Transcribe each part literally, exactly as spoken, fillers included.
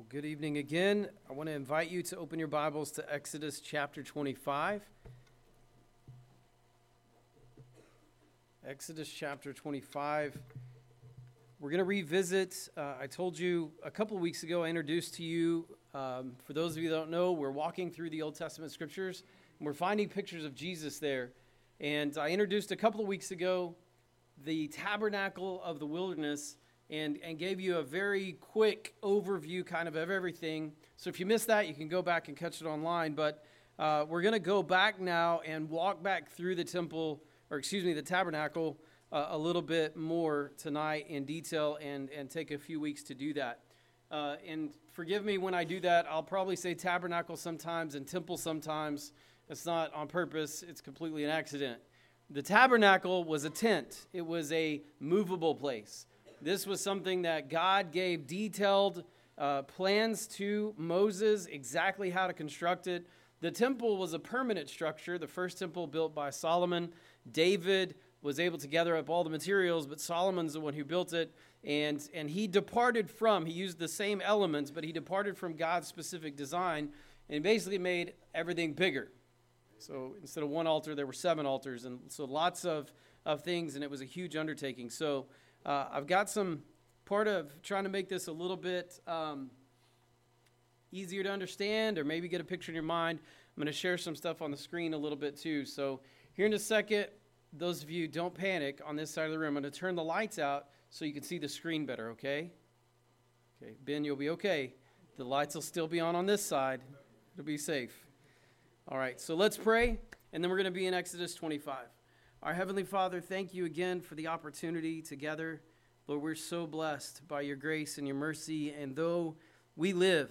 Well, good evening again. I want to invite you to open your Bibles to Exodus chapter twenty-five. Exodus chapter twenty-five. We're going to revisit, uh, I told you a couple of weeks ago, I introduced to you, um, for those of you that don't know, we're walking through the Old Testament scriptures, and we're finding pictures of Jesus there. And I introduced a couple of weeks ago the tabernacle of the wilderness, and, and gave you a very quick overview kind of of everything. So if you missed that, you can go back and catch it online. But uh, we're going to go back now and walk back through the temple, or excuse me, the tabernacle uh, a little bit more tonight in detail, and, and take a few weeks to do that. Uh, and forgive me when I do that. I'll probably say tabernacle sometimes and temple sometimes. It's not on purpose. It's completely an accident. The tabernacle was a tent. It was a movable place. This was something that God gave detailed uh, plans to Moses, exactly how to construct it. The temple was a permanent structure. The first temple built by Solomon. David was able to gather up all the materials, but Solomon's the one who built it. And, and he departed from, he used the same elements, but he departed from God's specific design and basically made everything bigger. So instead of one altar, there were seven altars. And so lots of, of things, and it was a huge undertaking. So Uh, I've got some part of trying to make this a little bit um, easier to understand, or maybe get a picture in your mind. I'm going to share some stuff on the screen a little bit too. So here in a second, those of you don't panic on this side of the room. I'm going to turn the lights out so you can see the screen better, okay? Okay, Ben, you'll be okay. The lights will still be on on this side. It'll be safe. All right, so let's pray, and then we're going to be in Exodus twenty-five. Our Heavenly Father, thank you again for the opportunity together. Lord, we're so blessed by your grace and your mercy. And though we live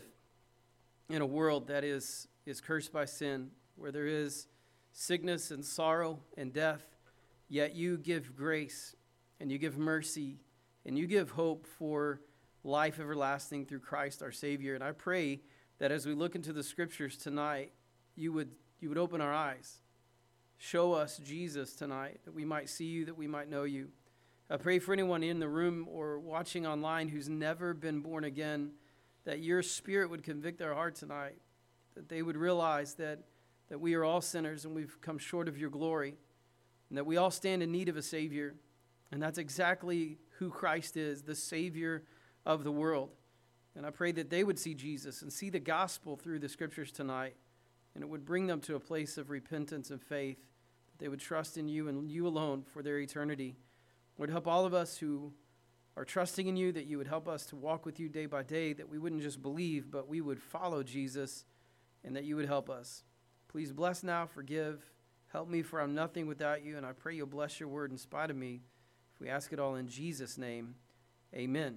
in a world that is, is cursed by sin, where there is sickness and sorrow and death, yet you give grace and you give mercy and you give hope for life everlasting through Christ our Savior. And I pray that as we look into the scriptures tonight, you would, you would open our eyes. Show us Jesus tonight, that we might see you, that we might know you. I pray for anyone in the room or watching online who's never been born again, that your Spirit would convict their heart tonight, that they would realize that, that we are all sinners and we've come short of your glory, and that we all stand in need of a Savior. And that's exactly who Christ is, the Savior of the world. And I pray that they would see Jesus and see the gospel through the scriptures tonight, and it would bring them to a place of repentance and faith, that they would trust in you and you alone for their eternity. Lord, help all of us who are trusting in you, that you would help us to walk with you day by day, that we wouldn't just believe, but we would follow Jesus, and that you would help us. Please bless now, forgive, help me, for I'm nothing without you, and I pray you'll bless your word in spite of me. If we ask it all in Jesus' name, amen.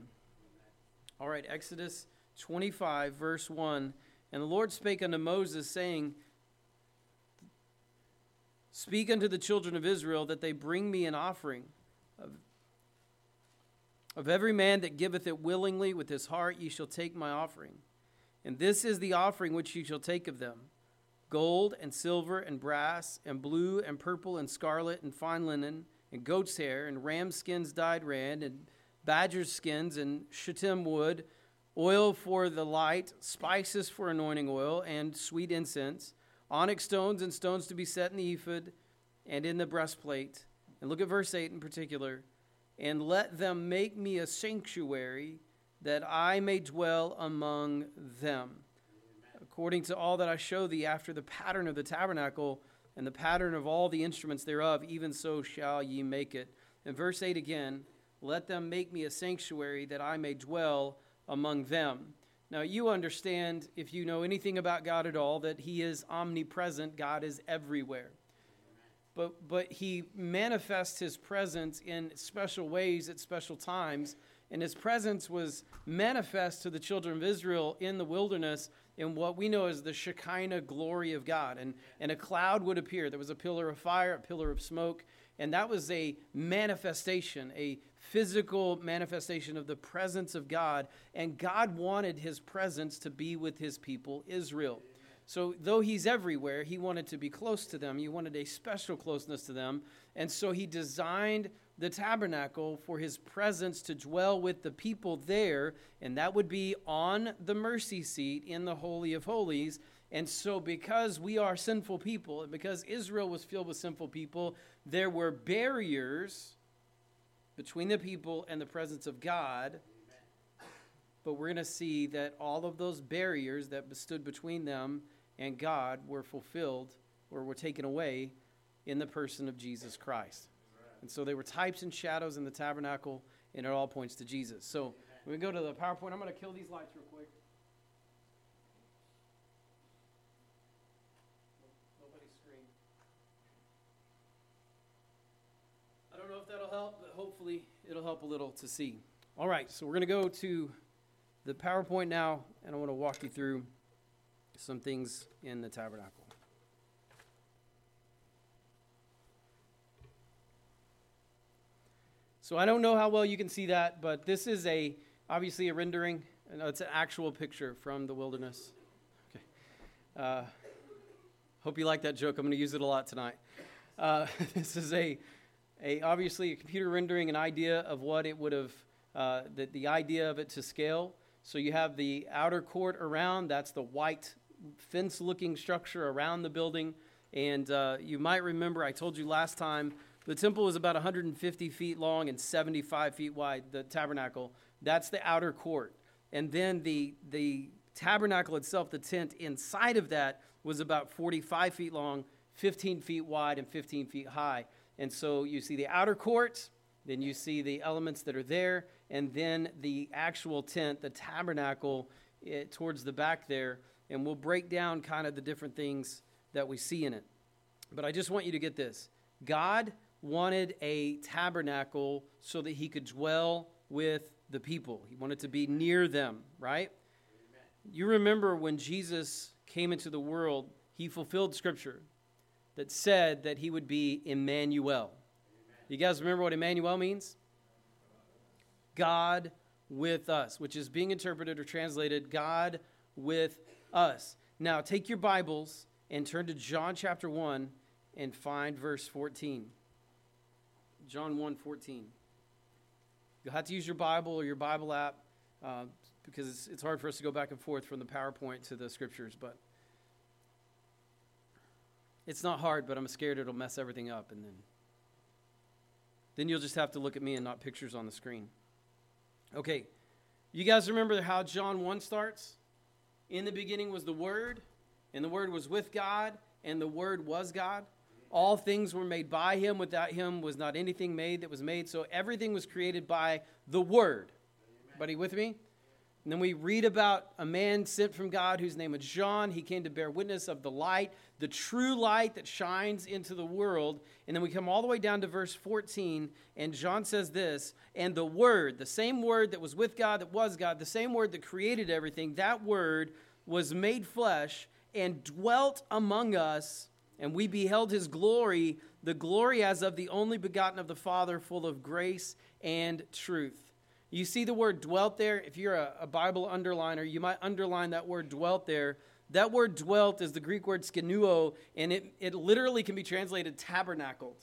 All right, Exodus twenty-five, verse one. And the Lord spake unto Moses, saying, Speak unto the children of Israel, that they bring me an offering of, of every man that giveth it willingly with his heart. Ye shall take my offering. And this is the offering which ye shall take of them: gold and silver and brass and blue and purple and scarlet and fine linen and goat's hair and ram skins dyed red and badger's skins and shittim wood, oil for the light, spices for anointing oil, and sweet incense, onyx stones and stones to be set in the ephod and in the breastplate. And look at verse eight in particular. And let them make me a sanctuary, that I may dwell among them, according to all that I show thee, after the pattern of the tabernacle and the pattern of all the instruments thereof, even so shall ye make it. And verse eight again, let them make me a sanctuary, that I may dwell among them. Now, you understand, if you know anything about God at all, that he is omnipresent. God is everywhere. But, but he manifests his presence in special ways at special times. And his presence was manifest to the children of Israel in the wilderness in what we know as the Shekinah glory of God. And, and a cloud would appear. There was a pillar of fire, a pillar of smoke. And that was a manifestation, a physical manifestation of the presence of God. And God wanted his presence to be with his people, Israel. So though he's everywhere, he wanted to be close to them. He wanted a special closeness to them. And so he designed the tabernacle for his presence to dwell with the people there, and that would be on the mercy seat in the Holy of Holies. And so because we are sinful people, and because Israel was filled with sinful people, there were barriers between the people and the presence of God. But we're going to see that all of those barriers that stood between them and God were fulfilled or were taken away in the person of Jesus Christ. And so they were types and shadows in the tabernacle, and it all points to Jesus. So when we go to the PowerPoint, I'm going to kill these lights real quick. Nobody scream. I don't know if that'll help, but hopefully it'll help a little to see. All right, so we're going to go to the PowerPoint now, and I want to walk you through some things in the tabernacle. So I don't know how well you can see that, but this is a obviously a rendering. It's an actual picture from the wilderness. Okay. Uh, hope you like that joke. I'm going to use it a lot tonight. Uh, this is a, a obviously a computer rendering, an idea of what it would have, uh, the, the idea of it to scale. So you have the outer court around. That's the white fence-looking structure around the building. And uh, you might remember I told you last time, the temple was about one hundred fifty feet long and seventy-five feet wide, the tabernacle. That's the outer court. And then the, the tabernacle itself, the tent inside of that, was about forty-five feet long, fifteen feet wide, and fifteen feet high. And so you see the outer court, then you see the elements that are there, and then the actual tent, the tabernacle, it, towards the back there. And we'll break down kind of the different things that we see in it. But I just want you to get this. God wanted a tabernacle so that he could dwell with the people. He wanted to be near them, right? Amen. You remember when Jesus came into the world, he fulfilled scripture that said that he would be Emmanuel. Amen. You guys remember what Emmanuel means? God with us, which is being interpreted or translated God with us. Now take your Bibles and turn to John chapter one and find verse fourteen. John one fourteen. You'll have to use your Bible or your Bible app uh, because it's, it's hard for us to go back and forth from the PowerPoint to the scriptures. But it's not hard, but I'm scared it'll mess everything up. And then, then you'll just have to look at me and not pictures on the screen. Okay, you guys remember how John one starts? In the beginning was the Word, and the Word was with God, and the Word was God. All things were made by him. Without him was not anything made that was made. So everything was created by the Word. Everybody with me? And then we read about a man sent from God whose name was John. He came to bear witness of the light, the true light that shines into the world. And then we come all the way down to verse fourteen, and John says this, and the Word, the same Word that was with God, that was God, the same Word that created everything, that Word was made flesh and dwelt among us, and we beheld his glory, the glory as of the only begotten of the Father, full of grace and truth. You see the word dwelt there? If you're a, a Bible underliner, you might underline that word dwelt there. That word dwelt is the Greek word skenuo, and it, it literally can be translated tabernacled.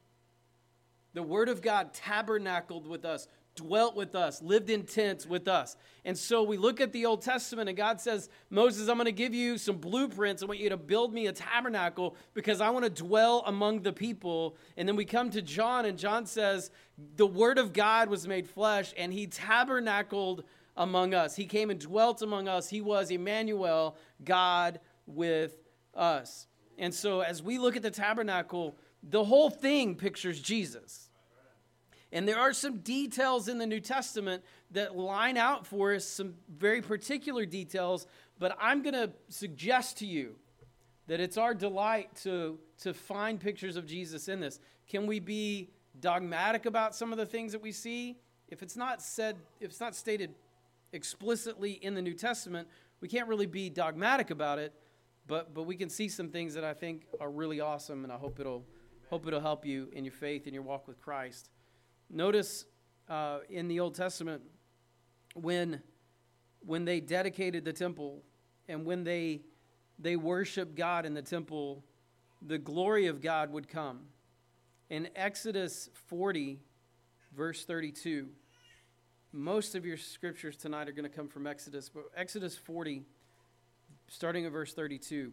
The Word of God tabernacled with us, dwelt with us, lived in tents with us. And so we look at the Old Testament and God says, Moses, I'm going to give you some blueprints. I want you to build me a tabernacle because I want to dwell among the people. And then we come to John and John says, the Word of God was made flesh and he tabernacled among us. He came and dwelt among us. He was Emmanuel, God with us. And so as we look at the tabernacle, the whole thing pictures Jesus. And there are some details in the New Testament that line out for us some very particular details, but I'm going to suggest to you that it's our delight to, to find pictures of Jesus in this. Can we be dogmatic about some of the things that we see? If it's not said, if it's not stated explicitly in the New Testament, we can't really be dogmatic about it, but but we can see some things that I think are really awesome, and I hope it'll hope it'll help you in your faith and your walk with Christ. Notice uh, in the Old Testament, when when they dedicated the temple and when they they worshiped God in the temple, the glory of God would come. In Exodus forty, verse thirty-two. Most of your scriptures tonight are going to come from Exodus, but Exodus forty, starting at verse thirty-two.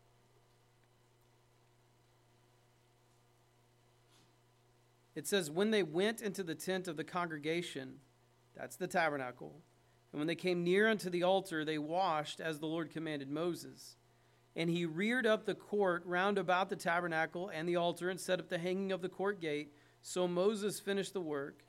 It says, when they went into the tent of the congregation, that's the tabernacle, and when they came near unto the altar, they washed as the Lord commanded Moses. And he reared up the court round about the tabernacle and the altar and set up the hanging of the court gate. So Moses finished the work.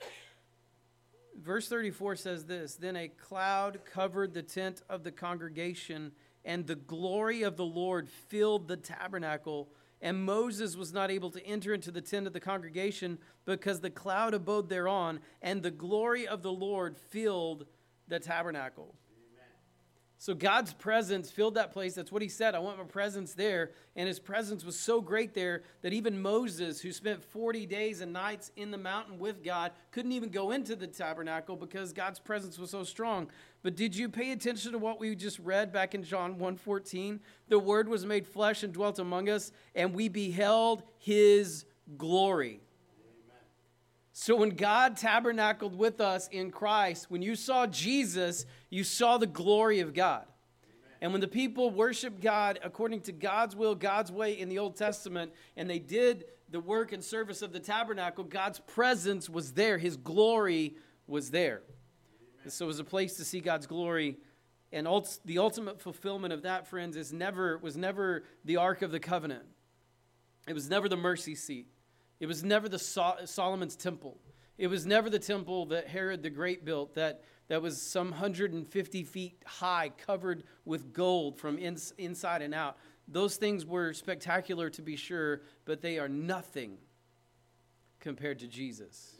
Verse thirty-four says this, then a cloud covered the tent of the congregation, and the glory of the Lord filled the tabernacle. And Moses was not able to enter into the tent of the congregation because the cloud abode thereon, and the glory of the Lord filled the tabernacle. Amen. So God's presence filled that place. That's what he said. I want my presence there. And his presence was so great there that even Moses, who spent forty days and nights in the mountain with God, couldn't even go into the tabernacle because God's presence was so strong. But did you pay attention to what we just read back in John one fourteen? The Word was made flesh and dwelt among us, and we beheld his glory. Amen. So when God tabernacled with us in Christ, when you saw Jesus, you saw the glory of God. Amen. And when the people worshiped God according to God's will, God's way in the Old Testament, and they did the work and service of the tabernacle, God's presence was there. His glory was there. And so it was a place to see God's glory. And ult- the ultimate fulfillment of that, friends, is never was never the Ark of the Covenant. It was never the mercy seat. It was never the Sol- Solomon's temple. It was never the temple that Herod the Great built that, that was some one hundred fifty feet high, covered with gold from ins- inside and out. Those things were spectacular to be sure, but they are nothing compared to Jesus.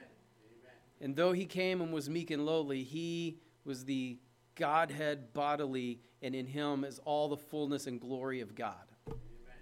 And though he came and was meek and lowly, he was the Godhead bodily, and in him is all the fullness and glory of God. Amen.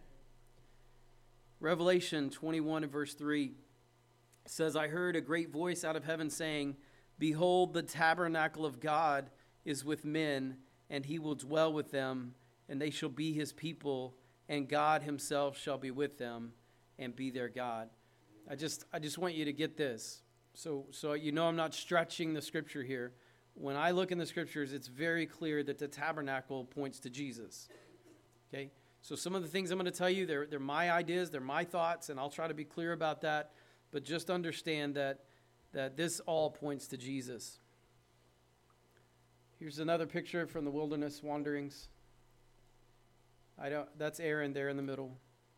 Revelation twenty-one and verse three says, I heard a great voice out of heaven saying, behold, the tabernacle of God is with men, and he will dwell with them, and they shall be his people, and God himself shall be with them and be their God. I just, I just want you to get this. So, so you know I'm not stretching the scripture here. When I look in the scriptures, it's very clear that the tabernacle points to Jesus. Okay? So some of the things I'm going to tell you, they're, they're my ideas, they're my thoughts, and I'll try to be clear about that. But just understand that, that this all points to Jesus. Here's another picture from the wilderness wanderings. I don't. That's Aaron there in the middle.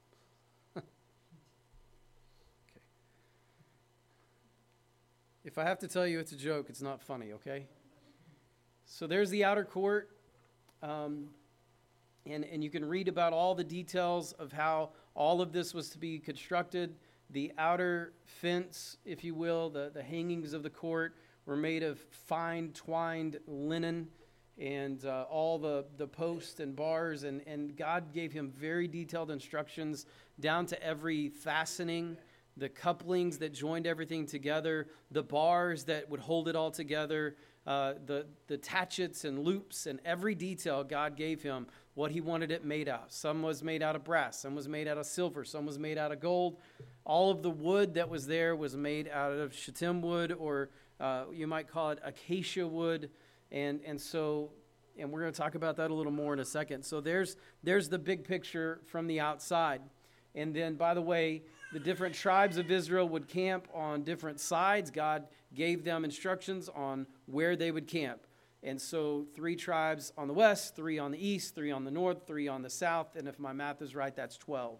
If I have to tell you it's a joke, it's not funny, okay? So there's the outer court, um, and, and you can read about all the details of how all of this was to be constructed. The outer fence, if you will, the, the hangings of the court were made of fine twined linen, and uh, all the, the posts and bars, and, and God gave him very detailed instructions down to every fastening, the couplings that joined everything together, the bars that would hold it all together, uh, the, the tatchets and loops, and every detail God gave him, what he wanted it made out. Some was made out of brass, some was made out of silver, some was made out of gold. All of the wood that was there was made out of shittim wood, or uh, you might call it acacia wood. And and so, and we're going to talk about that a little more in a second. So there's there's the big picture from the outside. And then, by the way, the different tribes of Israel would camp on different sides. God gave them instructions on where they would camp. And so three tribes on the west, three on the east, three on the north, three on the south. And if my math is right, that's twelve.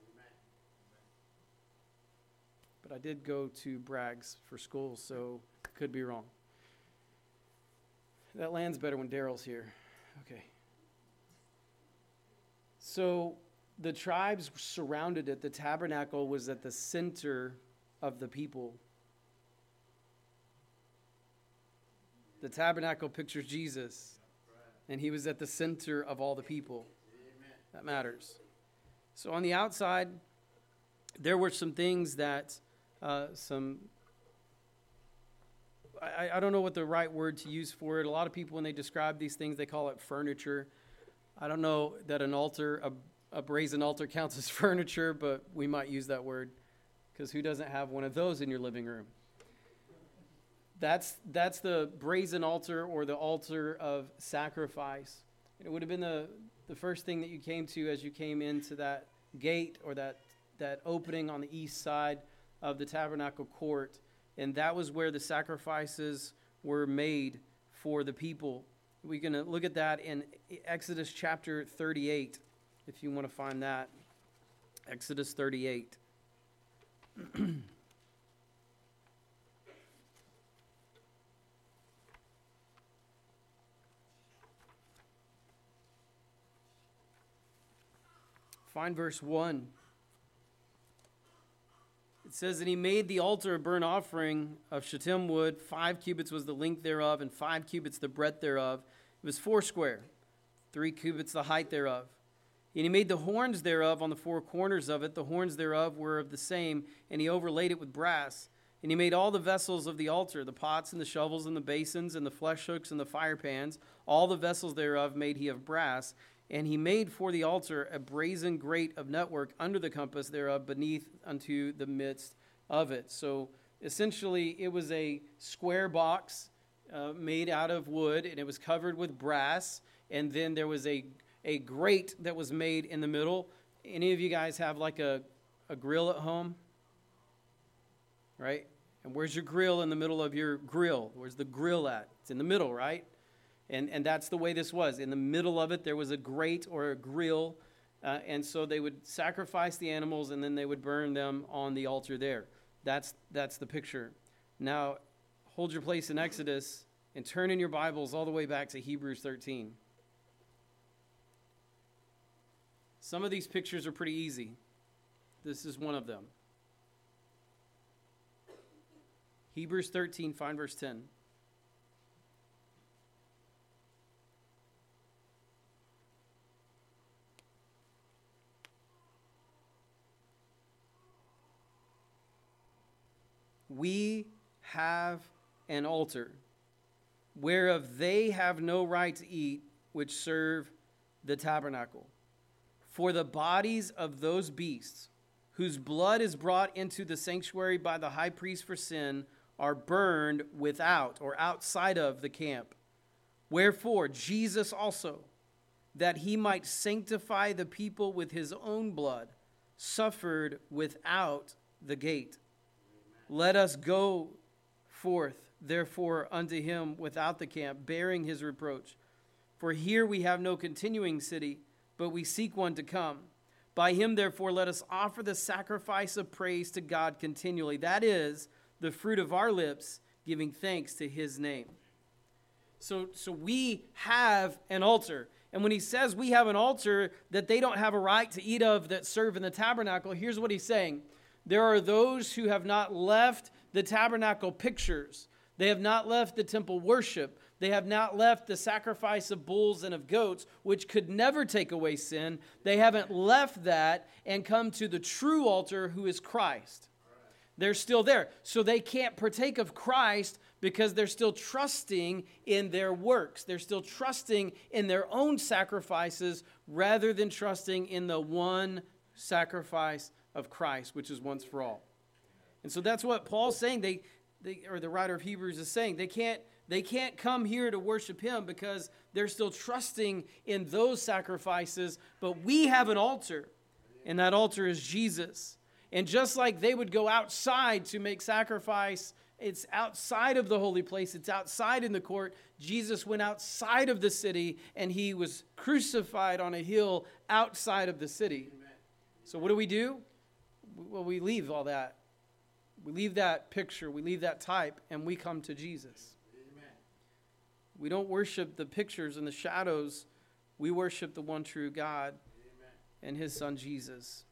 But I did go to Bragg's for school, so could be wrong. That lands better when Daryl's here. Okay. So the tribes surrounded it. The tabernacle was at the center of the people. The tabernacle pictures Jesus, and he was at the center of all the people. That matters. So on the outside, there were some things that, uh, some, I, I don't know what the right word to use for it. A lot of people, when they describe these things, they call it furniture. I don't know that an altar, a A brazen altar counts as furniture, but we might use that word because who doesn't have one of those in your living room? That's that's the brazen altar, or the altar of sacrifice. It would have been the, the first thing that you came to as you came into that gate, or that, that opening on the east side of the tabernacle court. And that was where the sacrifices were made for the people. We're going to look at that in Exodus chapter thirty-eight, if you want to find that. Exodus thirty-eight. Find verse one. It says that he made the altar of burnt offering of shittim wood. Five cubits was the length thereof, and five cubits the breadth thereof. It was foursquare, three cubits the height thereof. And he made the horns thereof on the four corners of it. The horns thereof were of the same, and he overlaid it with brass. And he made all the vessels of the altar, the pots and the shovels and the basins and the flesh hooks and the fire pans. All the vessels thereof made he of brass. And he made for the altar a brazen grate of network under the compass thereof, beneath unto the midst of it. So essentially, it was a square box uh, made out of wood, and it was covered with brass. And then there was a, a grate that was made in the middle. Any of you guys have like a, a grill at home? Right? And where's your grill in the middle of your grill? Where's the grill at? It's in the middle, right? And and that's the way this was. In the middle of it, there was a grate or a grill. Uh, and so they would sacrifice the animals, and then they would burn them on the altar there. That's, that's the picture. Now, hold your place in Exodus and turn in your Bibles all the way back to Hebrews thirteen. Some of these pictures are pretty easy. This is one of them. Hebrews thirteen, find verse ten. We have an altar, whereof they have no right to eat, which serve the tabernacle. For the bodies of those beasts, whose blood is brought into the sanctuary by the high priest for sin, are burned without, or outside of, the camp. Wherefore Jesus also, that he might sanctify the people with his own blood, suffered without the gate. Let us go forth, therefore, unto him without the camp, bearing his reproach. For here we have no continuing city, but we seek one to come. By him, therefore, let us offer the sacrifice of praise to God continually. That is the fruit of our lips, giving thanks to his name. So, so we have an altar. And when he says we have an altar that they don't have a right to eat of that serve in the tabernacle, here's what he's saying. There are those who have not left the tabernacle pictures. They have not left the temple worship. They have not left the sacrifice of bulls and of goats, which could never take away sin. They haven't left that and come to the true altar, who is Christ. They're still there. So they can't partake of Christ because they're still trusting in their works. They're still trusting in their own sacrifices rather than trusting in the one sacrifice of Christ, which is once for all. And so that's what Paul's saying. They, they, or the writer of Hebrews is saying, they can't, they can't come here to worship him because they're still trusting in those sacrifices. But we have an altar, and that altar is Jesus. And just like they would go outside to make sacrifice, it's outside of the holy place, it's outside in the court. Jesus went outside of the city, and he was crucified on a hill outside of the city. So what do we do? Well, we leave all that. We leave that picture, we leave that type, and we come to Jesus. Amen. We don't worship the pictures and the shadows. We worship the one true God. Amen. And his son Jesus.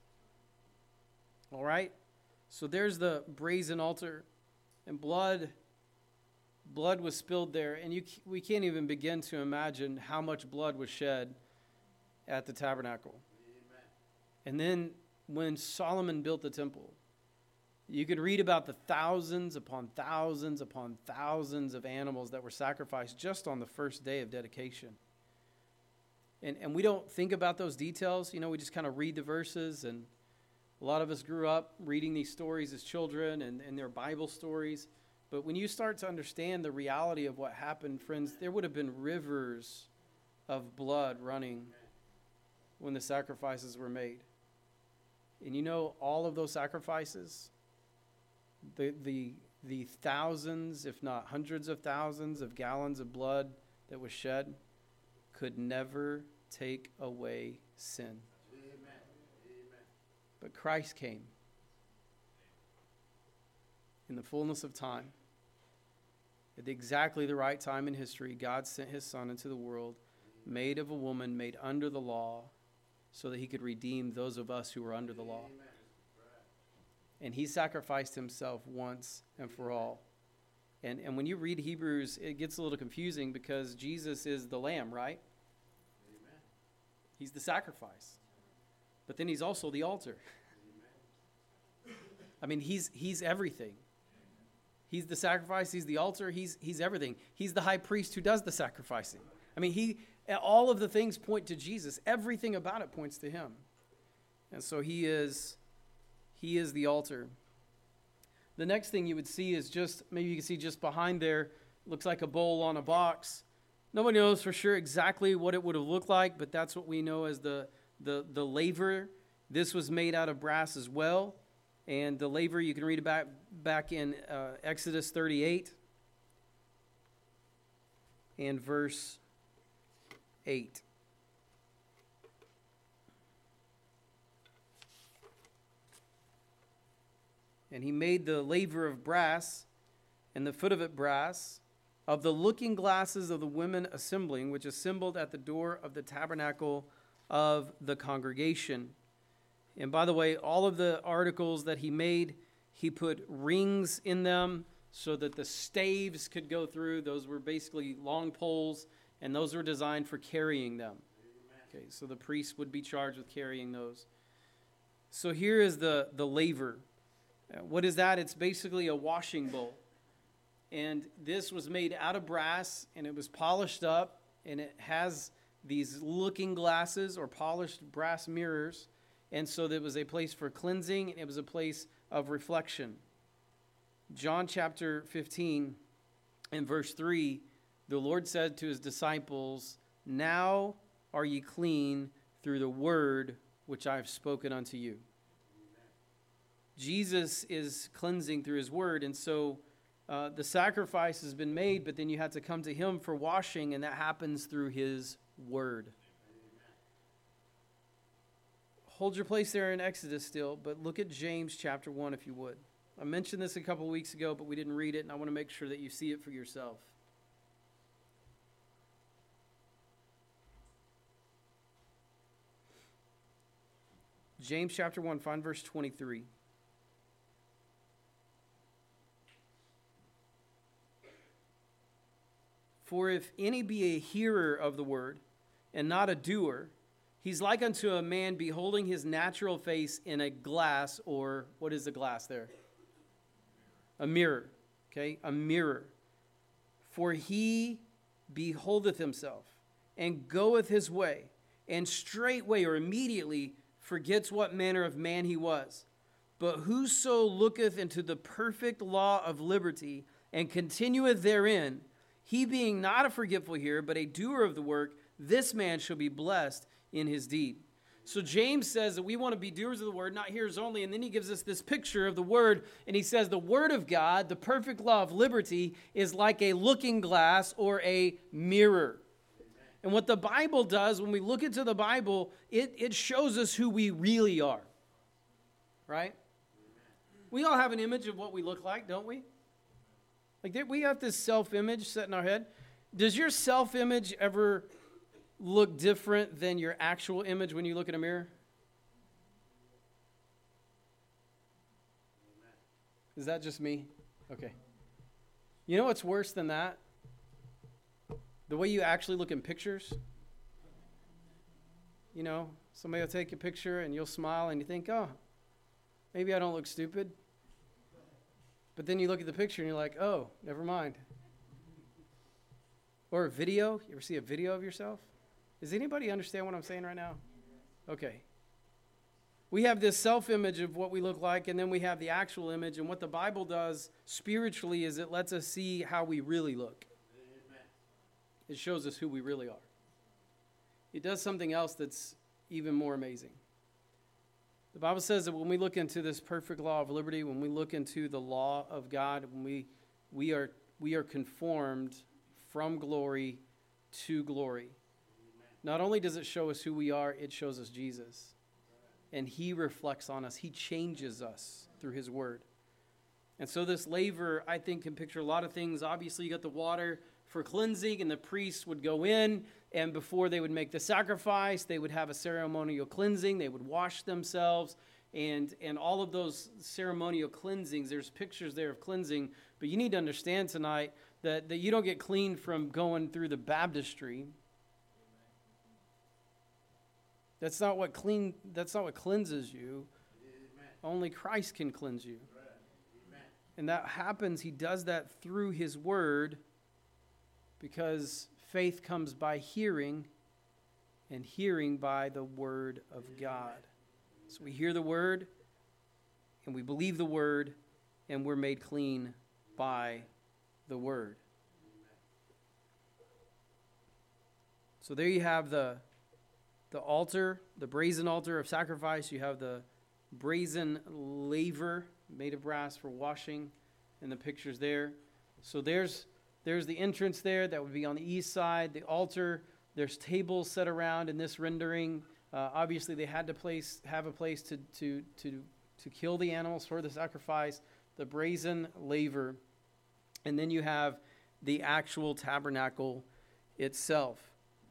All right? So there's the brazen altar, and blood blood was spilled there, and you we can't even begin to imagine how much blood was shed at the tabernacle. Amen. And then when Solomon built the temple, you could read about the thousands upon thousands upon thousands of animals that were sacrificed just on the first day of dedication. And and we don't think about those details. You know, we just kind of read the verses, and a lot of us grew up reading these stories as children, and, and they're Bible stories. But when you start to understand the reality of what happened, friends, there would have been rivers of blood running when the sacrifices were made. And you know, all of those sacrifices, the the the thousands, if not hundreds of thousands of gallons of blood that was shed, could never take away sin. Amen. Amen. But Christ came in the fullness of time. At exactly the right time in history, God sent his Son into the world, made of a woman, made under the law, so that he could redeem those of us who were under the law. Amen. And he sacrificed himself once and for all. And and when you read Hebrews, it gets a little confusing because Jesus is the lamb, right? Amen. He's the sacrifice. But then he's also the altar. Amen. I mean, he's he's everything. He's the sacrifice, he's the altar, he's he's everything. He's the high priest who does the sacrificing. I mean, he all of the things point to Jesus. Everything about it points to him. And so he is he is the altar. The next thing you would see is just, maybe you can see just behind there, looks like a bowl on a box. Nobody knows for sure exactly what it would have looked like, but that's what we know as the, the, the laver. This was made out of brass as well. And the laver, you can read about back in uh, Exodus thirty-eight and verse eight. And he made the laver of brass, and the foot of it brass, of the looking glasses of the women assembling, which assembled at the door of the tabernacle of the congregation. And by the way, all of the articles that he made, he put rings in them so that the staves could go through. Those were basically long poles, and those were designed for carrying them. Okay, so the priest would be charged with carrying those. So here is the, the laver. What is that? It's basically a washing bowl. And this was made out of brass, and it was polished up, and it has these looking glasses or polished brass mirrors. And so there was a place for cleansing, and it was a place of reflection. John chapter fifteen and verse three, the Lord said to his disciples, "Now are ye clean through the word which I have spoken unto you." Jesus is cleansing through his word, and so uh, the sacrifice has been made, but then you have to come to him for washing, and that happens through his word. Amen. Hold your place there in Exodus still, but look at James chapter one if you would. I mentioned this a couple of weeks ago, but we didn't read it, and I want to make sure that you see it for yourself. James chapter one, find verse twenty-three. For if any be a hearer of the word, and not a doer, he's like unto a man beholding his natural face in a glass, or what is the glass there? A mirror. Okay, a mirror. For he beholdeth himself, and goeth his way, and straightway or immediately forgets what manner of man he was. But whoso looketh into the perfect law of liberty, and continueth therein, he being not a forgetful hearer, but a doer of the work, this man shall be blessed in his deed. So James says that we want to be doers of the word, not hearers only. And then he gives us this picture of the word. And he says the word of God, the perfect law of liberty, is like a looking glass or a mirror. And what the Bible does, when we look into the Bible, it, it shows us who we really are. Right? We all have an image of what we look like, don't we? Like we have this self-image set in our head. Does your self-image ever look different than your actual image when you look in a mirror? Is that just me? Okay. You know what's worse than that? The way you actually look in pictures. You know, somebody will take a picture and you'll smile and you think, oh, maybe I don't look stupid. But then you look at the picture and you're like, oh, never mind. Or a video. You ever see a video of yourself? Does anybody understand what I'm saying right now? Okay. We have this self-image of what we look like, and then we have the actual image. And what the Bible does spiritually is it lets us see how we really look. Amen. It shows us who we really are. It does something else that's even more amazing. The Bible says that when we look into this perfect law of liberty, when we look into the law of God, when we we are we are conformed from glory to glory. Amen. Not only does it show us who we are, it shows us Jesus. And he reflects on us. He changes us through his word. And so this laver, I think, can picture a lot of things. Obviously, you got the water for cleansing, and the priests would go in, and before they would make the sacrifice, they would have a ceremonial cleansing. They would wash themselves, and, and all of those ceremonial cleansings, there's pictures there of cleansing, but you need to understand tonight that, that you don't get clean from going through the baptistry. That's not what clean. That's not what cleanses you. Amen. Only Christ can cleanse you. Amen. And that happens, he does that through his word, because faith comes by hearing, and hearing by the word of Amen. God. So we hear the word, and we believe the word, and we're made clean by the word. Amen. So there you have the The altar, the brazen altar of sacrifice. You have the brazen laver made of brass for washing, and the pictures there. So there's there's the entrance there. That would be on the east side. The altar, there's tables set around in this rendering. Uh, obviously, they had to place have a place to, to, to, to kill the animals for the sacrifice. The brazen laver. And then you have the actual tabernacle itself.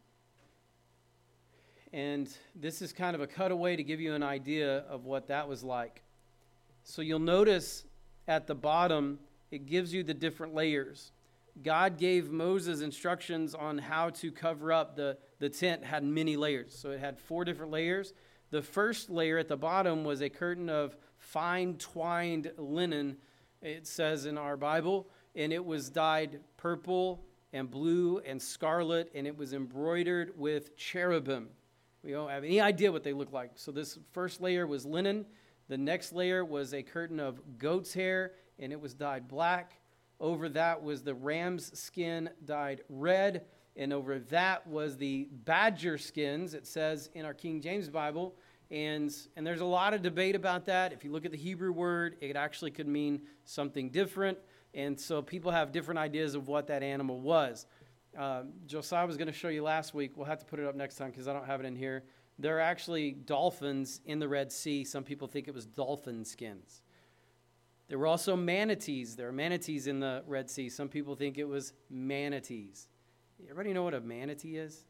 And this is kind of a cutaway to give you an idea of what that was like. So you'll notice at the bottom, it gives you the different layers. God gave Moses instructions on how to cover up the, the tent, had many layers. So it had four different layers. The first layer at the bottom was a curtain of fine twined linen, it says in our Bible, and it was dyed purple and blue and scarlet, and it was embroidered with cherubim. We don't have any idea what they look like. So this first layer was linen. The next layer was a curtain of goat's hair, and it was dyed black. Over that was the ram's skin dyed red, and over that was the badger skins, it says in our King James Bible. And, and there's a lot of debate about that. If you look at the Hebrew word, it actually could mean something different. And so people have different ideas of what that animal was. Uh, Josiah was going to show you last week. We'll have to put it up next time because I don't have it in here. There are actually dolphins in the Red Sea. Some people think it was dolphin skins. There were also manatees. There are manatees in the Red Sea. Some people think it was manatees. Everybody know what a manatee is?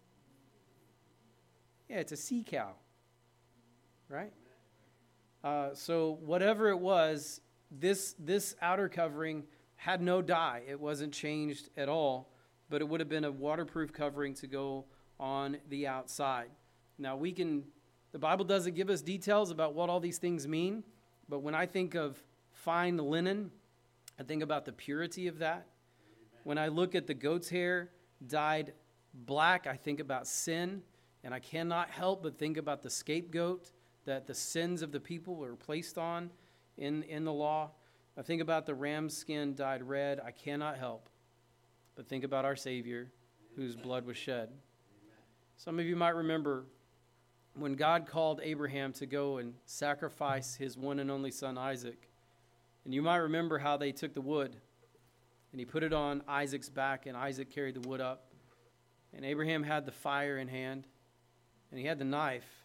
Yeah, it's a sea cow, right? Uh, so whatever it was, this this outer covering had no dye. It wasn't changed at all. But it would have been a waterproof covering to go on the outside. Now we can, the Bible doesn't give us details about what all these things mean, but when I think of fine linen, I think about the purity of that. Amen. When I look at the goat's hair dyed black, I think about sin, and I cannot help but think about the scapegoat that the sins of the people were placed on in, in the law. I think about the ram's skin dyed red. I cannot help but think about our Savior, whose blood was shed. Amen. Some of you might remember when God called Abraham to go and sacrifice his one and only son, Isaac. And you might remember how they took the wood, and he put it on Isaac's back, and Isaac carried the wood up. And Abraham had the fire in hand, and he had the knife.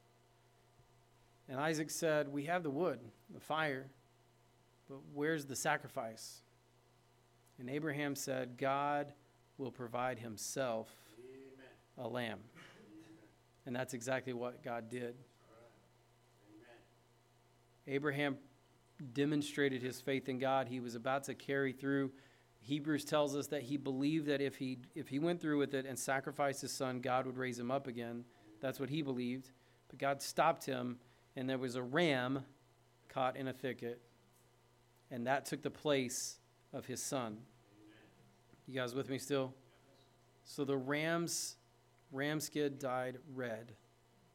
And Isaac said, "We have the wood, the fire, but where's the sacrifice?" And Abraham said, "God will provide himself Amen. A lamb." Amen. And that's exactly what God did. Amen. Abraham demonstrated his faith in God. He was about to carry through. Hebrews tells us that he believed that if he if he went through with it and sacrificed his son, God would raise him up again. That's what he believed. But God stopped him, and there was a ram caught in a thicket, and that took the place of his son. You guys with me still? So the ram's ram skin dyed red.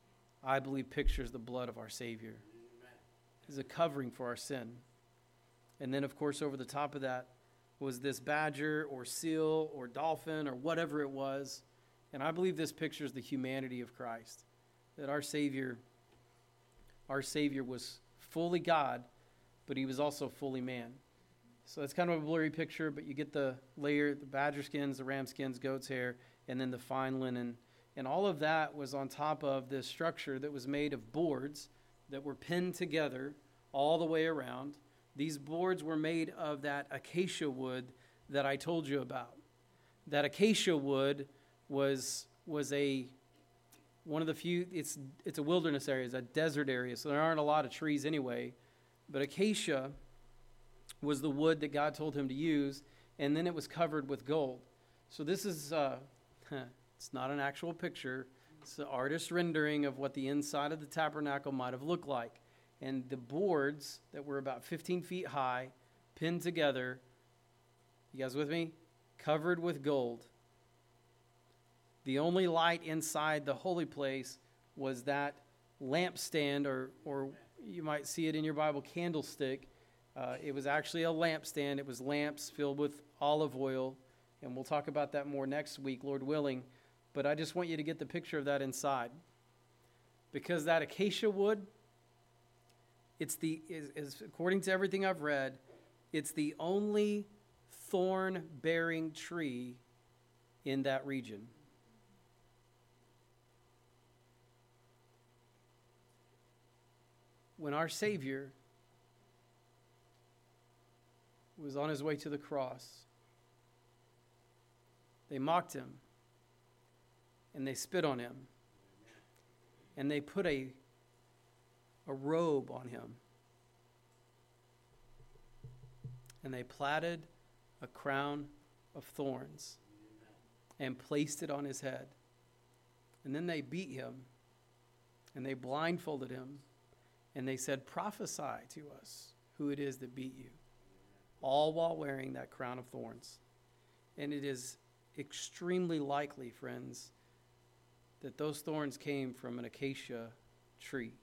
I believe pictures the blood of our Savior. It's a covering for our sin. And then, of course, over the top of that was this badger or seal or dolphin or whatever it was. And I believe this pictures the humanity of Christ, that our Savior, our Savior was fully God, but he was also fully man. So it's kind of a blurry picture, but you get the layer, the badger skins, the ram skins, goat's hair, and then the fine linen. And all of that was on top of this structure that was made of boards that were pinned together all the way around. These boards were made of that acacia wood that I told you about. That acacia wood was was a one of the few, it's it's a wilderness area, it's a desert area, so there aren't a lot of trees anyway. But acacia was the wood that God told him to use, and then it was covered with gold. So this is, uh, it's not an actual picture. It's an artist rendering of what the inside of the tabernacle might have looked like. And the boards that were about fifteen feet high, pinned together, you guys with me? Covered with gold. The only light inside the holy place was that lampstand, or, or you might see it in your Bible, candlestick. Uh, it was actually a lampstand. It was lamps filled with olive oil, and we'll talk about that more next week, Lord willing. But I just want you to get the picture of that inside, because that acacia wood, it's the is, is according to everything I've read, it's the only thorn-bearing tree in that region. When our Savior was on his way to the cross, they mocked him, and they spit on him, and they put a, a robe on him, and they plaited a crown of thorns and placed it on his head. And then they beat him, and they blindfolded him, and they said, "Prophesy to us who it is that beat you," all while wearing that crown of thorns. And it is extremely likely, friends, that those thorns came from an acacia tree.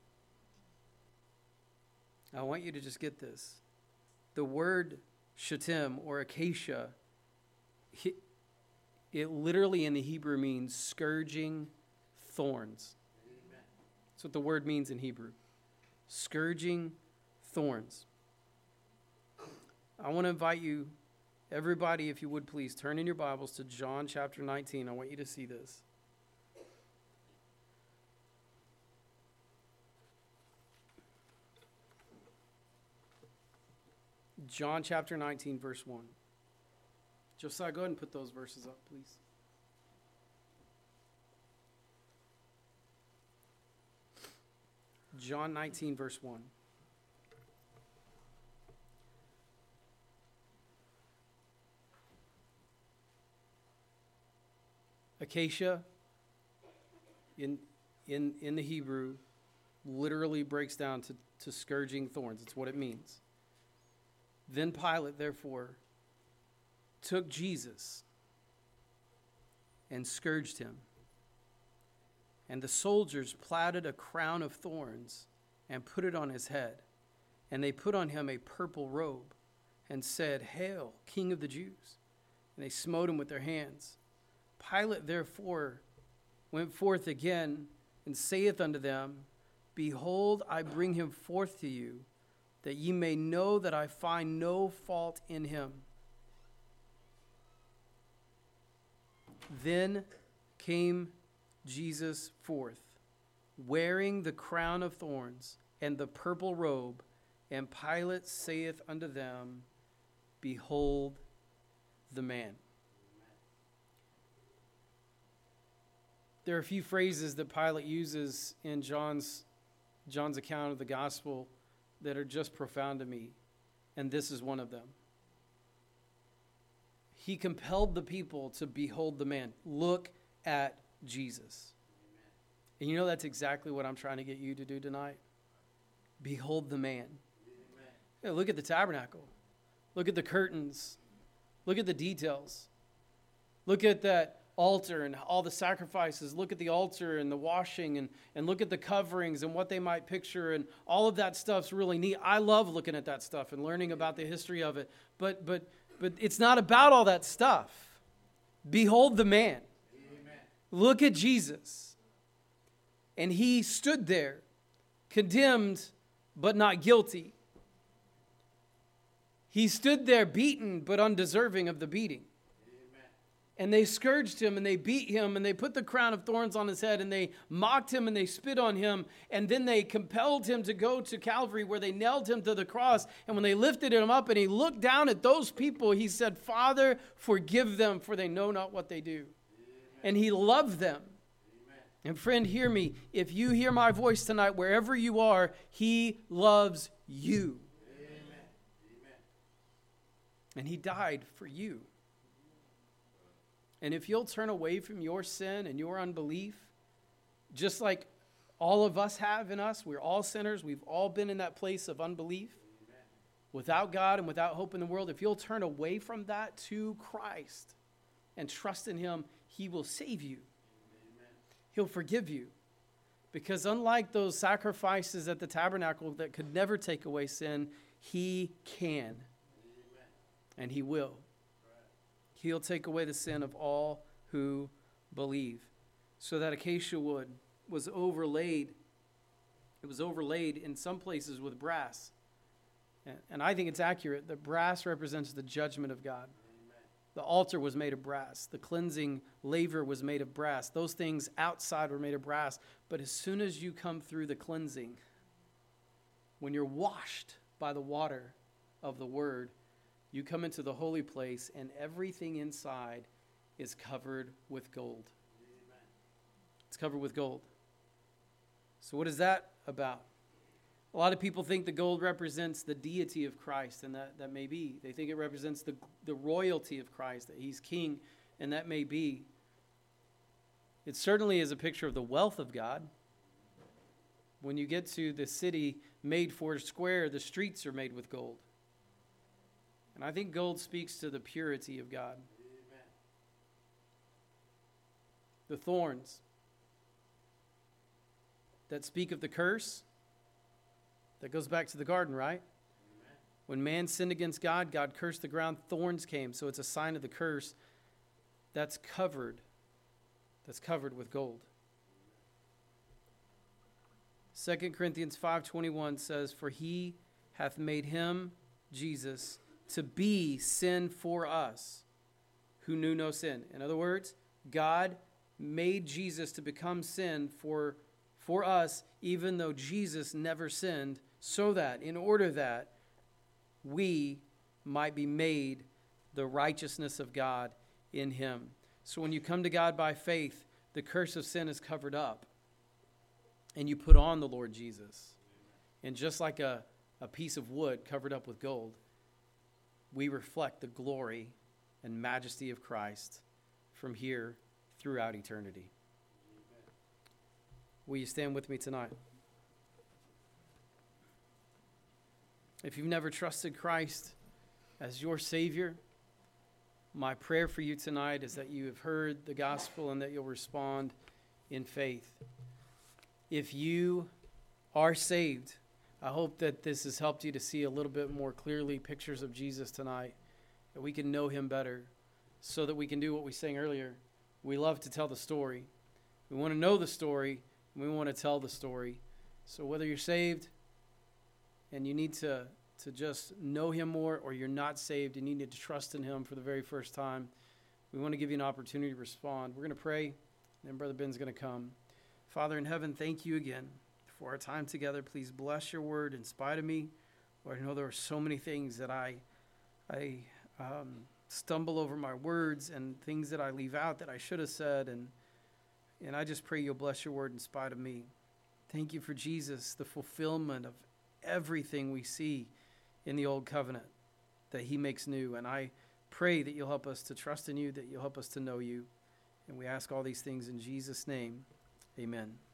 I want you to just get this. The word shittim, or acacia, it, it literally in the Hebrew means scourging thorns. Amen. That's what the word means in Hebrew. Scourging thorns. I want to invite you, everybody, if you would please, turn in your Bibles to John chapter nineteen. I want you to see this. John chapter nineteen, verse one. Josiah, go ahead and put those verses up, please. John nineteen, verse one. Acacia, in, in, in the Hebrew, literally breaks down to, to scourging thorns. It's what it means. Then Pilate, therefore, took Jesus and scourged him. And the soldiers plaited a crown of thorns and put it on his head. And they put on him a purple robe and said, "Hail, King of the Jews." And they smote him with their hands. Pilate therefore went forth again and saith unto them, "Behold, I bring him forth to you, that ye may know that I find no fault in him." Then came Jesus forth, wearing the crown of thorns and the purple robe, and Pilate saith unto them, "Behold the man." There are a few phrases that Pilate uses in John's, John's account of the gospel that are just profound to me, and this is one of them. He compelled the people to behold the man. Look at Jesus. Amen. And you know that's exactly what I'm trying to get you to do tonight. Behold the man. Yeah, look at the tabernacle. Look at the curtains. Look at the details. Look at that altar and all the sacrifices, look at the altar and the washing and, and look at the coverings and what they might picture, and all of that stuff's really neat. I love looking at that stuff and learning about the history of it. But but but it's not about all that stuff. Behold the man. Amen. Look at Jesus. And he stood there, condemned but not guilty. He stood there beaten but undeserving of the beating. And they scourged him and they beat him and they put the crown of thorns on his head and they mocked him and they spit on him. And then they compelled him to go to Calvary, where they nailed him to the cross. And when they lifted him up and he looked down at those people, he said, Father, forgive them, for they know not what they do. Amen. And he loved them. Amen. And friend, hear me. If you hear my voice tonight, wherever you are, he loves you. Amen. And he died for you. And if you'll turn away from your sin and your unbelief, just like all of us have in us, we're all sinners. We've all been in that place of unbelief. Amen. Without God and without hope in the world. If you'll turn away from that to Christ and trust in him, he will save you. Amen. He'll forgive you. Because unlike those sacrifices at the tabernacle that could never take away sin, he can. Amen. And he will. He'll take away the sin of all who believe. So that acacia wood was overlaid. It was overlaid in some places with brass. And I think it's accurate that brass represents the judgment of God. Amen. The altar was made of brass. The cleansing laver was made of brass. Those things outside were made of brass. But as soon as you come through the cleansing, when you're washed by the water of the word, you come into the holy place, and everything inside is covered with gold. Amen. It's covered with gold. So what is that about? A lot of people think the gold represents the deity of Christ, and that, that may be. They think it represents the, the royalty of Christ, that he's king, and that may be. It certainly is a picture of the wealth of God. When you get to the city made for square, the streets are made with gold. And I think gold speaks to the purity of God. Amen. The thorns that speak of the curse, that goes back to the garden, right? Amen. When man sinned against God, God cursed the ground, thorns came. So it's a sign of the curse that's covered, that's covered with gold. Second Corinthians five twenty-one says, For he hath made him, Jesus, to be sin for us who knew no sin. In other words, God made Jesus to become sin for, for us, even though Jesus never sinned, so that, in order that we might be made the righteousness of God in him. So when you come to God by faith, the curse of sin is covered up, and you put on the Lord Jesus. And just like a, a piece of wood covered up with gold, we reflect the glory and majesty of Christ from here throughout eternity. Amen. Will you stand with me tonight? If you've never trusted Christ as your Savior, my prayer for you tonight is that you have heard the gospel and that you'll respond in faith. If you are saved, I hope that this has helped you to see a little bit more clearly pictures of Jesus tonight, that we can know him better, so that we can do what we sang earlier. We love to tell the story. We want to know the story, and we want to tell the story. So whether you're saved and you need to, to just know him more, or you're not saved and you need to trust in him for the very first time, we want to give you an opportunity to respond. We're going to pray, and then Brother Ben's going to come. Father in heaven, thank you again for our time together. Please bless your word in spite of me. Lord, I know there are so many things that I I um, stumble over my words and things that I leave out that I should have said. And, and I just pray you'll bless your word in spite of me. Thank you for Jesus, the fulfillment of everything we see in the old covenant that he makes new. And I pray that you'll help us to trust in you, that you'll help us to know you. And we ask all these things in Jesus' name. Amen.